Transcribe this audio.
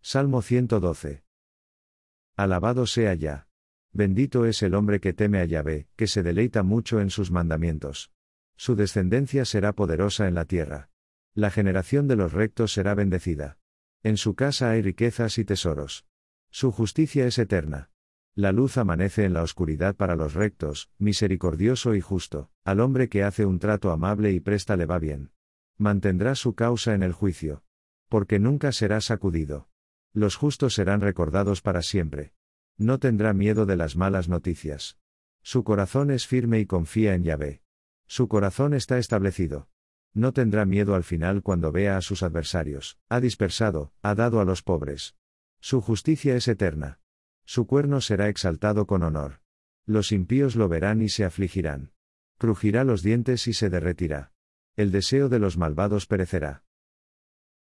Salmo 112. Alabado sea Yah. Bendito es el hombre que teme a Yahvé, que se deleita mucho en sus mandamientos. Su descendencia será poderosa en la tierra. La generación de los rectos será bendecida. En su casa hay riquezas y tesoros. Su justicia es eterna. La luz amanece en la oscuridad para los rectos, misericordioso y justo, al hombre que hace un trato amable y presta le va bien. Mantendrá su causa en el juicio. Porque nunca será sacudido. Los justos serán recordados para siempre. No tendrá miedo de las malas noticias. Su corazón es firme y confía en Yahvé. Su corazón está establecido. No tendrá miedo al final cuando vea a sus adversarios. Ha dispersado, ha dado a los pobres. Su justicia es eterna. Su cuerno será exaltado con honor. Los impíos lo verán y se afligirán. Crujirá los dientes y se derretirá. El deseo de los malvados perecerá.